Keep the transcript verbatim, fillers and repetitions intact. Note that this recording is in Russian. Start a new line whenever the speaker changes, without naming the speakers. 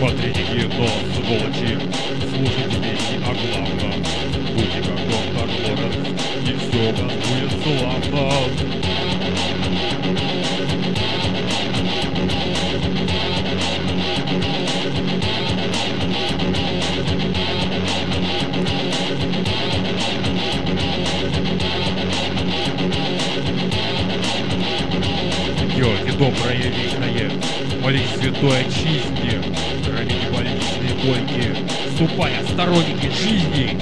Патрики, но сволочи, слушайте песни о главном. Будьте как доктор Лоренс, и все у вас будет славно. Делайте доброе вечное, молись святой отчизне, храните больничные койки, ступая сторонники жизни.